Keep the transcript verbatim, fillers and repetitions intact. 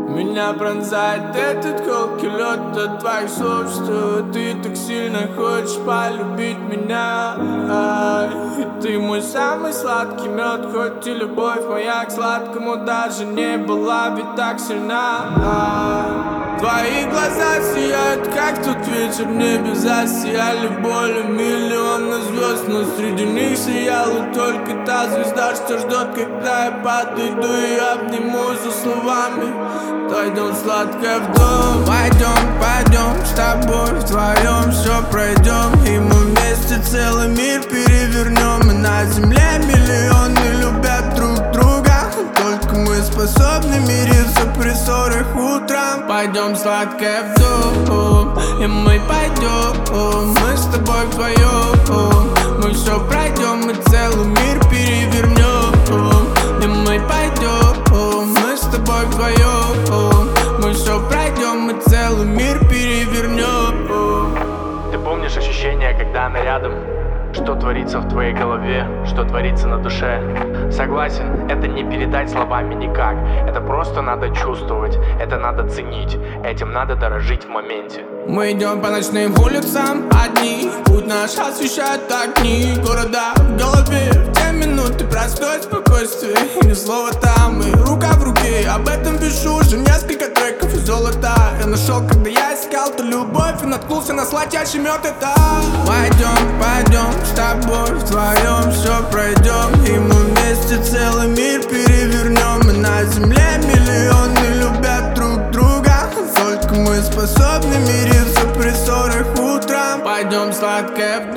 Меня пронзает этот колкий лед от твоих слов, что ты так сильно хочешь полюбить меня. Ай, и ты мой самый сладкий мед, хоть и любовь моя к сладкому даже не была ведь так сильна. Ай, твои глаза сияют, как тот вечер в небе засияли более миллиона звезд, но среди них сияла только та звезда, что ждет, когда я подойду и обниму за словами. Пойдем сладко в дом, пойдем, пойдем с тобой вдвоем все пройдем, и мы вместе целый мир перевернем. И на земле миллионы любят друг друга, только мы способны мириться при ссорах утром. Пойдем сладко в дом, и мы пойдем, мы с тобой вдвоем, мы все пройдем, и целый мир перевернем. И мы пойдем, мы с тобой вдвоем, мы все пройдем, мы целый мир перевернем. Ты помнишь ощущение, когда она рядом? Что творится в твоей голове, что творится на душе? Согласен, это не передать словами никак. Это просто надо чувствовать, это надо ценить, этим надо дорожить в моменте. Мы идем по ночным улицам одни, путь наш освещают огни города в голове. В те минуты простое спокойствие и ни слова там, и рука в руке. Об этом пишу уже несколько треков из золота. Я нашел, когда я искал ту любовь, и наткнулся на сладчайший мед. Это пойдем, пойдем с тобой вдвоем все пройдем, и мы вместе целый мир перевернем. И на земле миллионы любят друг друга, только мы способны мириться при ссорах утром. Пойдем сладко в